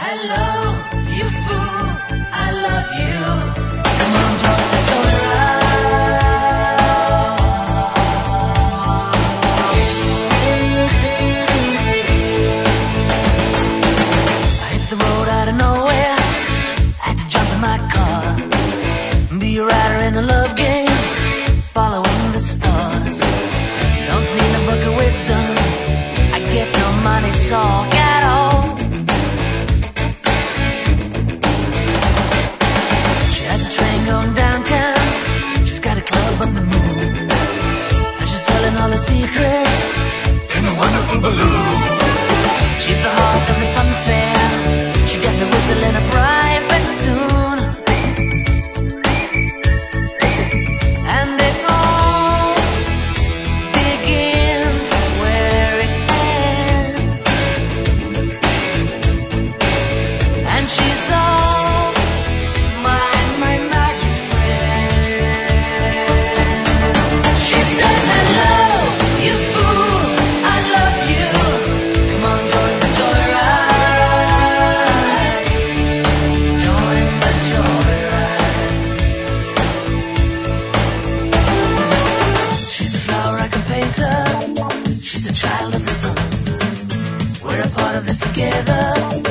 Hello, you fool, I love you. Come on, join the I hit the road out of nowhere, had to jump in my car, be a rider in a love game, following the stars. Don't need a book of wisdom, I get no money talk at all. She has a train going downtown, she's got a club on the moon, and she's telling all her secrets in a wonderful balloon. She's the heart of the fun fair, she got me whistling a private tune, and it all begins where it ends, and she's all my magic friend. She says, hello, you fool, I love you. Come on, join the joyride. Join the joyride. She's a flower I can paint her. She's a child of the sun. We're a part of this together.